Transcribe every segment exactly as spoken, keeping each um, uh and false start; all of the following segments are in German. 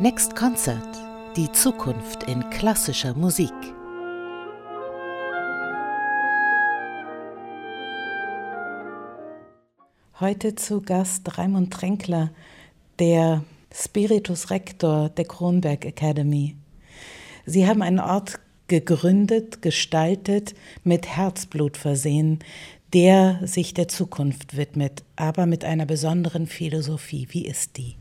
Next Concert – Die Zukunft in klassischer Musik. Heute zu Gast Raimund Tränkler, der Spiritus Rector der Kronberg Academy. Sie haben einen Ort gegründet, gestaltet, mit Herzblut versehen, der sich der Zukunft widmet, aber mit einer besonderen Philosophie. Wie ist die?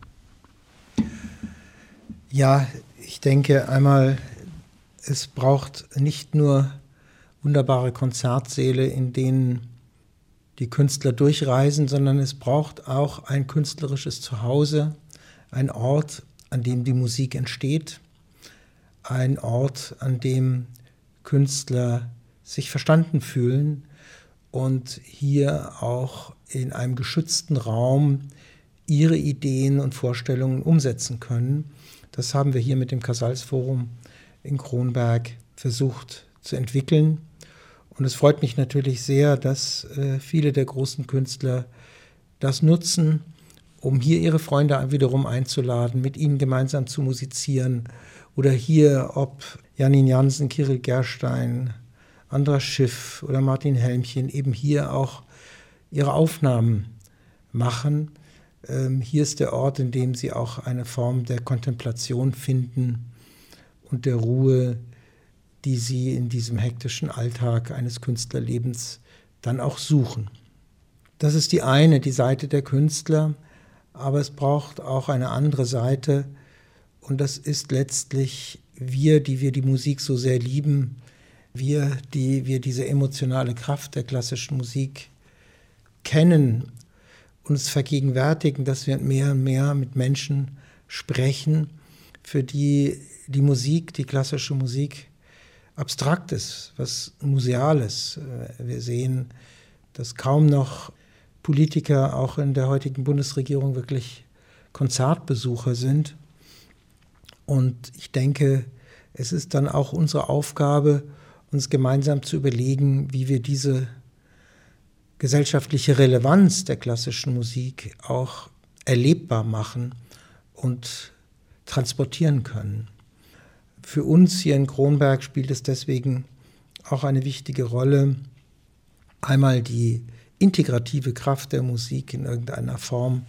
Ja, ich denke einmal, es braucht nicht nur wunderbare Konzertsäle, in denen die Künstler durchreisen, sondern es braucht auch ein künstlerisches Zuhause, ein Ort, an dem die Musik entsteht, ein Ort, an dem Künstler sich verstanden fühlen und hier auch in einem geschützten Raum ihre Ideen und Vorstellungen umsetzen können. Das haben wir hier mit dem Casals-Forum in Kronberg versucht zu entwickeln. Und es freut mich natürlich sehr, dass äh, viele der großen Künstler das nutzen, um hier ihre Freunde wiederum einzuladen, mit ihnen gemeinsam zu musizieren. Oder hier, ob Jannin Jansen, Kyrill Gerstein, Andras Schiff oder Martin Helmchen, eben hier auch ihre Aufnahmen machen. Ähm, hier ist der Ort, in dem sie auch eine Form der Kontemplation finden und der Ruhe, die sie in diesem hektischen Alltag eines Künstlerlebens dann auch suchen. Das ist die eine, die Seite der Künstler, aber es braucht auch eine andere Seite und das ist letztlich wir, die wir die Musik so sehr lieben, wir, die wir diese emotionale Kraft der klassischen Musik kennen, uns vergegenwärtigen, dass wir mehr und mehr mit Menschen sprechen, für die die Musik, die klassische Musik, abstrakt ist, was Museales. Wir sehen, dass kaum noch Politiker auch in der heutigen Bundesregierung wirklich Konzertbesucher sind. Und ich denke, es ist dann auch unsere Aufgabe, uns gemeinsam zu überlegen, wie wir diese gesellschaftliche Relevanz der klassischen Musik auch erlebbar machen und transportieren können. Für uns hier in Kronberg spielt es deswegen auch eine wichtige Rolle, einmal die integrative Kraft der Musik in irgendeiner Form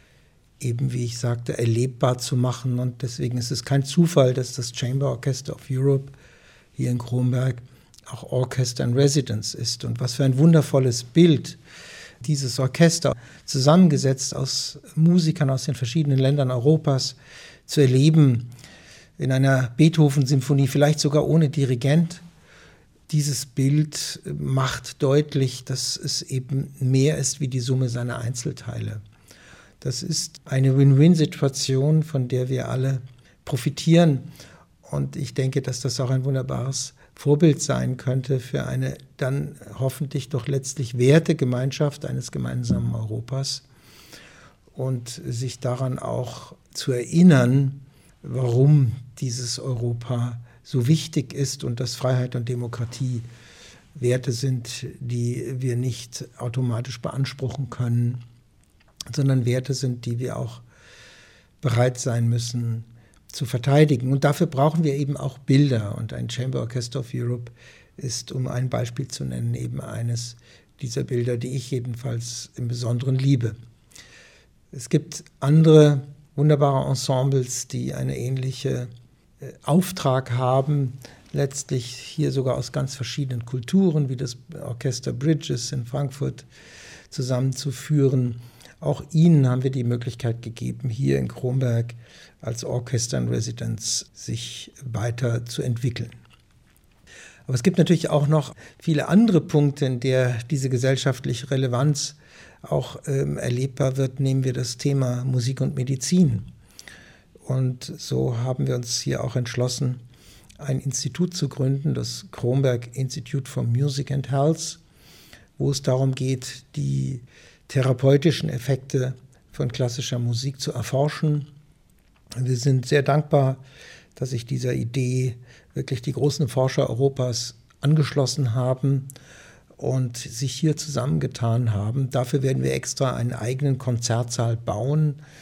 eben, wie ich sagte, erlebbar zu machen. Und deswegen ist es kein Zufall, dass das Chamber Orchestra of Europe hier in Kronberg auch Orchestra in Residence ist. Und was für ein wundervolles Bild dieses Orchester, zusammengesetzt aus Musikern aus den verschiedenen Ländern Europas, zu erleben in einer Beethoven-Symphonie, vielleicht sogar ohne Dirigent. Dieses Bild macht deutlich, dass es eben mehr ist wie die Summe seiner Einzelteile. Das ist eine Win-Win-Situation, von der wir alle profitieren. Und ich denke, dass das auch ein wunderbares Vorbild sein könnte für eine dann hoffentlich doch letztlich Wertegemeinschaft eines gemeinsamen Europas und sich daran auch zu erinnern, warum dieses Europa so wichtig ist und dass Freiheit und Demokratie Werte sind, die wir nicht automatisch beanspruchen können, sondern Werte sind, die wir auch bereit sein müssen zu verteidigen. Und dafür brauchen wir eben auch Bilder. Und ein Chamber Orchestra of Europe ist, um ein Beispiel zu nennen, eben eines dieser Bilder, die ich jedenfalls im Besonderen liebe. Es gibt andere wunderbare Ensembles, die eine ähnliche äh, Auftrag haben, letztlich hier sogar aus ganz verschiedenen Kulturen, wie das Orchester Bridges in Frankfurt, zusammenzuführen. Auch ihnen haben wir die Möglichkeit gegeben, hier in Kronberg als Orchester in Residence sich weiter zu entwickeln. Aber es gibt natürlich auch noch viele andere Punkte, in der diese gesellschaftliche Relevanz auch ähm, erlebbar wird. Nehmen wir das Thema Musik und Medizin. Und so haben wir uns hier auch entschlossen, ein Institut zu gründen, das Kronberg Institute for Music and Health, wo es darum geht, die therapeutischen Effekte von klassischer Musik zu erforschen. Wir sind sehr dankbar, dass sich dieser Idee wirklich die großen Forscher Europas angeschlossen haben und sich hier zusammengetan haben. Dafür werden wir extra einen eigenen Konzertsaal bauen,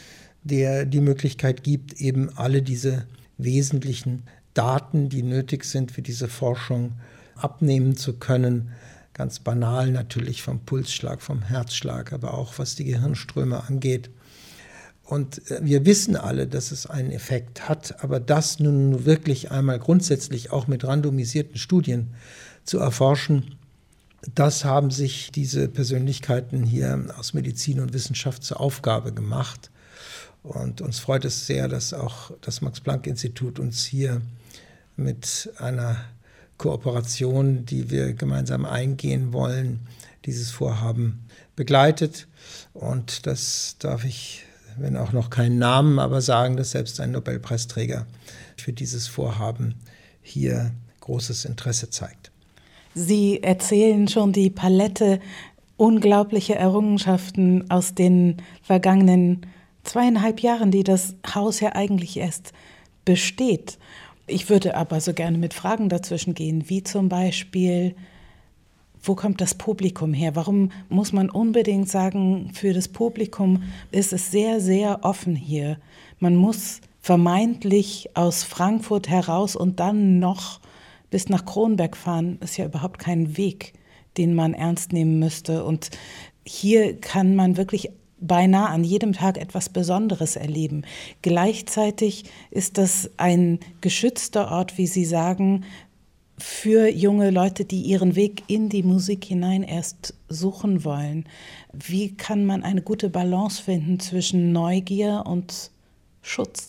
der die Möglichkeit gibt, eben alle diese wesentlichen Daten, die nötig sind für diese Forschung, abnehmen zu können. Ganz banal natürlich vom Pulsschlag, vom Herzschlag, aber auch was die Gehirnströme angeht. Und wir wissen alle, dass es einen Effekt hat, aber das nun wirklich einmal grundsätzlich auch mit randomisierten Studien zu erforschen, das haben sich diese Persönlichkeiten hier aus Medizin und Wissenschaft zur Aufgabe gemacht. Und uns freut es sehr, dass auch das Max-Planck-Institut uns hier mit einer Kooperation, die wir gemeinsam eingehen wollen, dieses Vorhaben begleitet. Und das darf ich, wenn auch noch keinen Namen, aber sagen, dass selbst ein Nobelpreisträger für dieses Vorhaben hier großes Interesse zeigt. Sie erzählen schon die Palette unglaublicher Errungenschaften aus den vergangenen zweieinhalb Jahren, die das Haus ja eigentlich erst besteht. Ich würde aber so gerne mit Fragen dazwischen gehen, wie zum Beispiel, wo kommt das Publikum her? Warum muss man unbedingt sagen, für das Publikum ist es sehr, sehr offen hier. Man muss vermeintlich aus Frankfurt heraus und dann noch bis nach Kronberg fahren, ist ja überhaupt kein Weg, den man ernst nehmen müsste. Und hier kann man wirklich beinahe an jedem Tag etwas Besonderes erleben. Gleichzeitig ist das ein geschützter Ort, wie Sie sagen, für junge Leute, die ihren Weg in die Musik hinein erst suchen wollen. Wie kann man eine gute Balance finden zwischen Neugier und Schutz?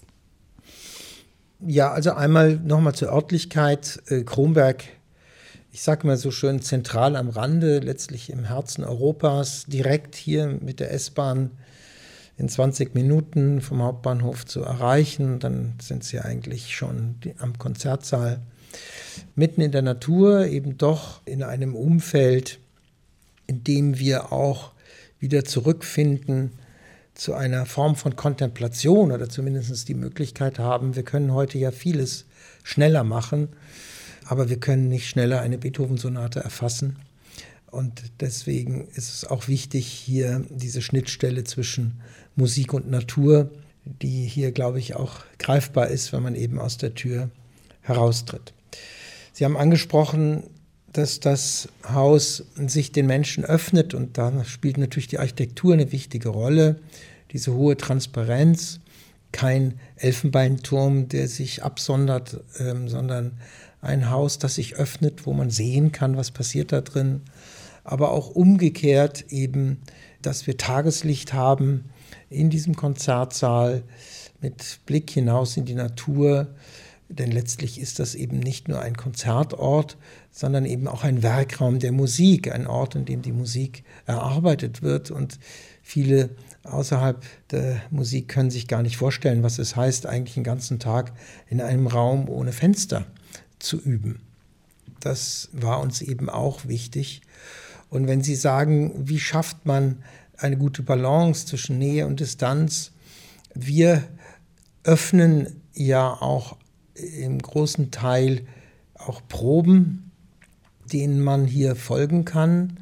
Ja, also einmal nochmal zur Örtlichkeit. Äh, Kronberg, ich sage mal so schön, zentral am Rande, letztlich im Herzen Europas, direkt hier mit der S-Bahn in zwanzig Minuten vom Hauptbahnhof zu erreichen. Dann sind Sie eigentlich schon am Konzertsaal. Mitten in der Natur, eben doch in einem Umfeld, in dem wir auch wieder zurückfinden zu einer Form von Kontemplation oder zumindest die Möglichkeit haben, wir können heute ja vieles schneller machen, aber wir können nicht schneller eine Beethoven-Sonate erfassen. Und deswegen ist es auch wichtig, hier diese Schnittstelle zwischen Musik und Natur, die hier, glaube ich, auch greifbar ist, wenn man eben aus der Tür heraustritt. Sie haben angesprochen, dass das Haus sich den Menschen öffnet und da spielt natürlich die Architektur eine wichtige Rolle. Diese hohe Transparenz, kein Elfenbeinturm, der sich absondert, ähm, sondern ein Haus, das sich öffnet, wo man sehen kann, was passiert da drin. Aber auch umgekehrt eben, dass wir Tageslicht haben in diesem Konzertsaal mit Blick hinaus in die Natur. Denn letztlich ist das eben nicht nur ein Konzertort, sondern eben auch ein Werkraum der Musik, ein Ort, in dem die Musik erarbeitet wird. Und viele außerhalb der Musik können sich gar nicht vorstellen, was es heißt, eigentlich den ganzen Tag in einem Raum ohne Fenster zu üben. Das war uns eben auch wichtig. Und wenn Sie sagen, wie schafft man eine gute Balance zwischen Nähe und Distanz, wir öffnen ja auch im großen Teil auch Proben, denen man hier folgen kann.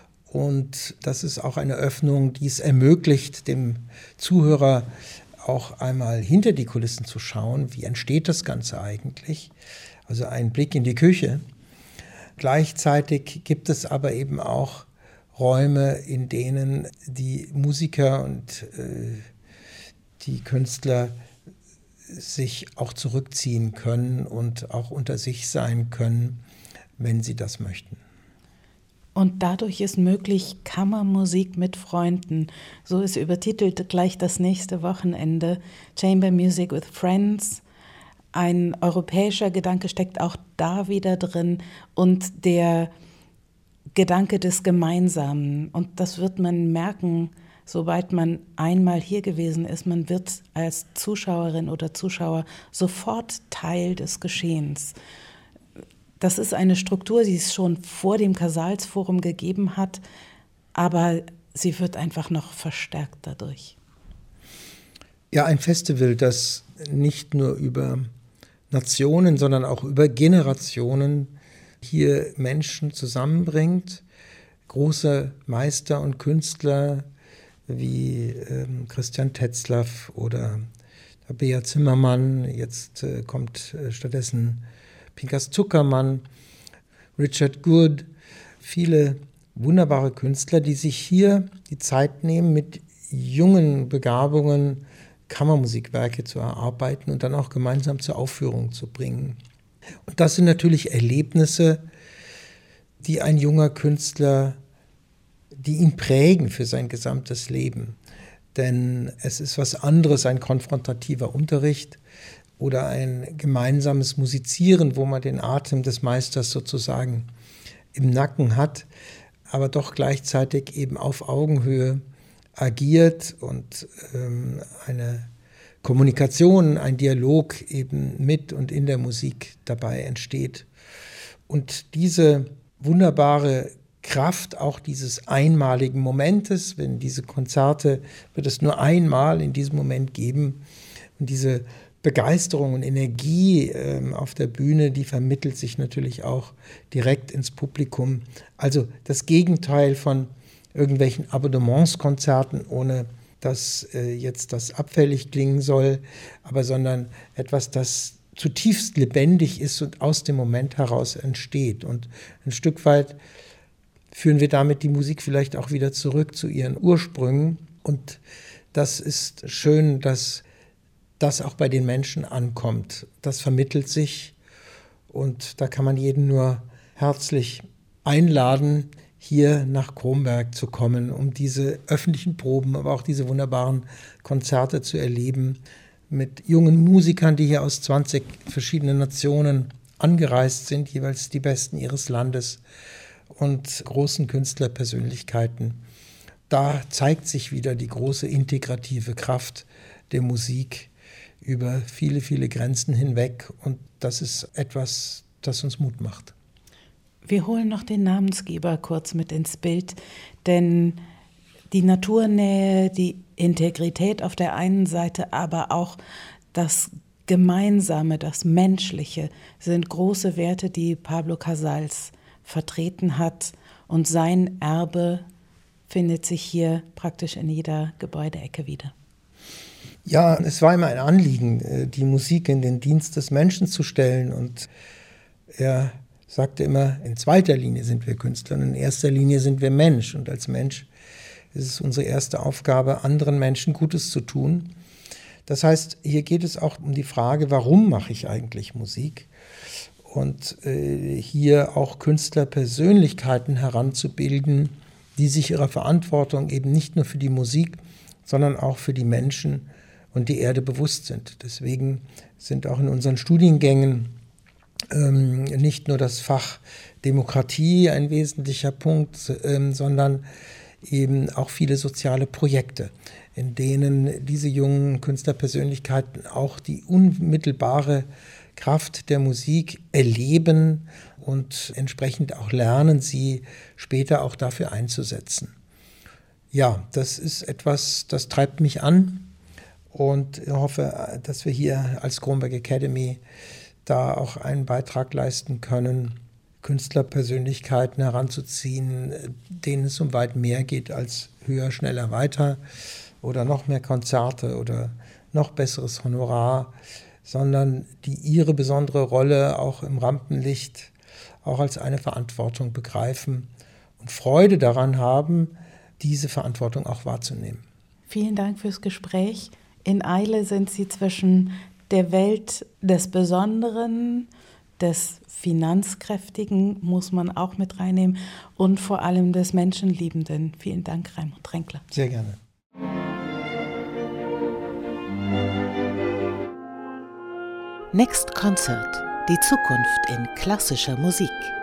Und das ist auch eine Öffnung, die es ermöglicht, dem Zuhörer auch einmal hinter die Kulissen zu schauen. Wie entsteht das Ganze eigentlich? Also ein Blick in die Küche. Gleichzeitig gibt es aber eben auch Räume, in denen die Musiker und äh, die Künstler sich auch zurückziehen können und auch unter sich sein können, wenn sie das möchten. Und dadurch ist möglich Kammermusik mit Freunden. So ist übertitelt gleich das nächste Wochenende Chamber Music with Friends. Ein europäischer Gedanke steckt auch da wieder drin und der Gedanke des Gemeinsamen. Und das wird man merken, sobald man einmal hier gewesen ist, man wird als Zuschauerin oder Zuschauer sofort Teil des Geschehens. Das ist eine Struktur, die es schon vor dem Casals-Forum gegeben hat, aber sie wird einfach noch verstärkt dadurch. Ja, ein Festival, das nicht nur über Nationen, sondern auch über Generationen hier Menschen zusammenbringt, große Meister und Künstler wie ähm, Christian Tetzlaff oder Bea Zimmermann. Jetzt äh, kommt äh, stattdessen Pinkas Zuckermann, Richard Good, viele wunderbare Künstler, die sich hier die Zeit nehmen, mit jungen Begabungen Kammermusikwerke zu erarbeiten und dann auch gemeinsam zur Aufführung zu bringen. Und das sind natürlich Erlebnisse, die ein junger Künstler, die ihn prägen für sein gesamtes Leben. Denn es ist was anderes, ein konfrontativer Unterricht oder ein gemeinsames Musizieren, wo man den Atem des Meisters sozusagen im Nacken hat, aber doch gleichzeitig eben auf Augenhöhe agiert und ähm, eine Kommunikation, ein Dialog eben mit und in der Musik dabei entsteht. Und diese wunderbare Kraft auch dieses einmaligen Momentes, wenn diese Konzerte, wird es nur einmal in diesem Moment geben. Und diese Begeisterung und Energie äh, auf der Bühne, die vermittelt sich natürlich auch direkt ins Publikum. Also das Gegenteil von irgendwelchen Abonnementskonzerten, ohne dass äh, jetzt das abfällig klingen soll, aber sondern etwas, das zutiefst lebendig ist und aus dem Moment heraus entsteht. Und ein Stück weit führen wir damit die Musik vielleicht auch wieder zurück zu ihren Ursprüngen. Und das ist schön, dass das auch bei den Menschen ankommt. Das vermittelt sich und da kann man jeden nur herzlich einladen, hier nach Kronberg zu kommen, um diese öffentlichen Proben, aber auch diese wunderbaren Konzerte zu erleben mit jungen Musikern, die hier aus zwanzig verschiedenen Nationen angereist sind, jeweils die Besten ihres Landes und großen Künstlerpersönlichkeiten. Da zeigt sich wieder die große integrative Kraft der Musik über viele, viele Grenzen hinweg. Und das ist etwas, das uns Mut macht. Wir holen noch den Namensgeber kurz mit ins Bild, denn die Naturnähe, die Integrität auf der einen Seite, aber auch das Gemeinsame, das Menschliche sind große Werte, die Pablo Casals vertreten hat. Und sein Erbe findet sich hier praktisch in jeder Gebäudeecke wieder. Ja, es war immer ein Anliegen, die Musik in den Dienst des Menschen zu stellen. Und er sagte immer, in zweiter Linie sind wir Künstler und in erster Linie sind wir Mensch. Und als Mensch ist es unsere erste Aufgabe, anderen Menschen Gutes zu tun. Das heißt, hier geht es auch um die Frage, warum mache ich eigentlich Musik? Und äh, hier auch Künstlerpersönlichkeiten heranzubilden, die sich ihrer Verantwortung eben nicht nur für die Musik, sondern auch für die Menschen und die Erde bewusst sind. Deswegen sind auch in unseren Studiengängen ähm, nicht nur das Fach Demokratie ein wesentlicher Punkt, ähm, sondern eben auch viele soziale Projekte, in denen diese jungen Künstlerpersönlichkeiten auch die unmittelbare Kraft der Musik erleben und entsprechend auch lernen, sie später auch dafür einzusetzen. Ja, das ist etwas, das treibt mich an. Und ich hoffe, dass wir hier als Kronberg Academy da auch einen Beitrag leisten können, Künstlerpersönlichkeiten heranzuziehen, denen es um weit mehr geht als höher, schneller, weiter oder noch mehr Konzerte oder noch besseres Honorar, sondern die ihre besondere Rolle auch im Rampenlicht auch als eine Verantwortung begreifen und Freude daran haben, diese Verantwortung auch wahrzunehmen. Vielen Dank fürs Gespräch. In Eile sind Sie zwischen der Welt des Besonderen, des Finanzkräftigen, muss man auch mit reinnehmen, und vor allem des Menschenliebenden. Vielen Dank, Raimund Tränkler. Sehr gerne. Next Concert – Die Zukunft in klassischer Musik.